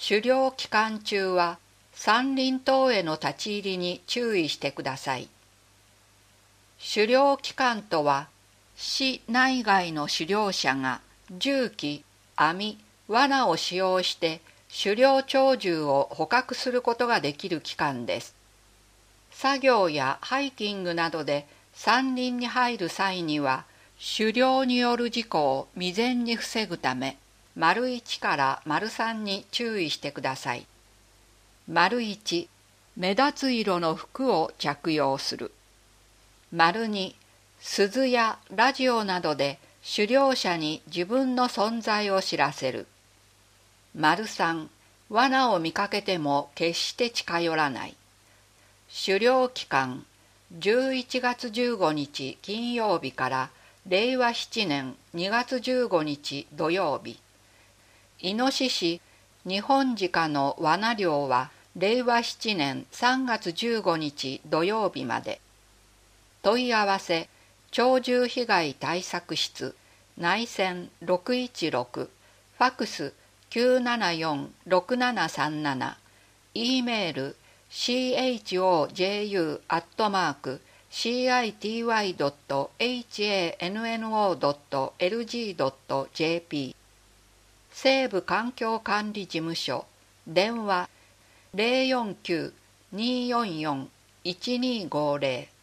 狩猟期間中は山林等への立ち入りに注意してください。狩猟期間とは、市内外の狩猟者が銃器、網、罠を使用して狩猟鳥獣を捕獲することができる期間です。作業やハイキングなどで山林に入る際には、狩猟による事故を未然に防ぐため、①から③に注意してください。①、目立つ色の服を着用する。②、鈴やラジオなどで狩猟者に自分の存在を知らせる。③、罠を見かけても決して近寄らない。狩猟期間、11月15日金曜日から令和7年2月15日土曜日。イノシシ、ニホンジカの罠猟は令和7年3月15日土曜日まで。問い合わせ、鳥獣被害対策室、内線616、ファクス974-6737、E メール、choju@city.hanno.lg.jp 西部環境管理事務所電話049-244-1250